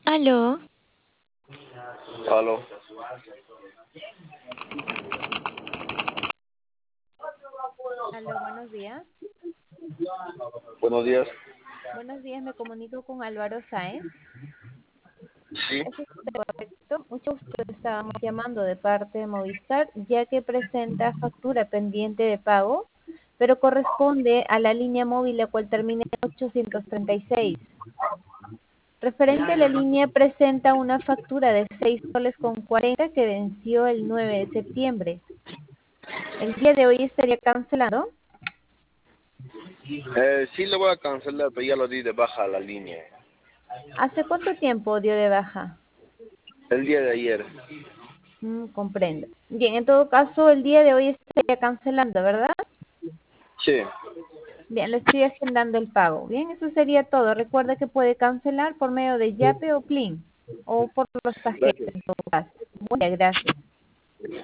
Aló, Aló. Aló, buenos días. Buenos días. Buenos días, me comunico con Álvaro Sáenz. Sí. ¿Es usted correcto? Mucho gusto, estábamos llamando de parte de Movistar, ya que presenta factura pendiente de pago, pero corresponde a la línea móvil la cual termina en 836. Referente a la línea, presenta una factura de 6 soles con 40 que venció el 9 de septiembre. El día de hoy estaría cancelado. Sí le voy a cancelar, pero ya lo di de baja a la línea. ¿Hace cuánto tiempo dio de baja? El día de ayer. Comprendo. Bien, en todo caso, el día de hoy estaría cancelando, ¿verdad? Sí. Bien, le estoy agendando el pago. Bien, eso sería todo. Recuerda que puede cancelar por medio de Yape o Plin o por los tarjetas Gracias. en todo caso. Muchas gracias.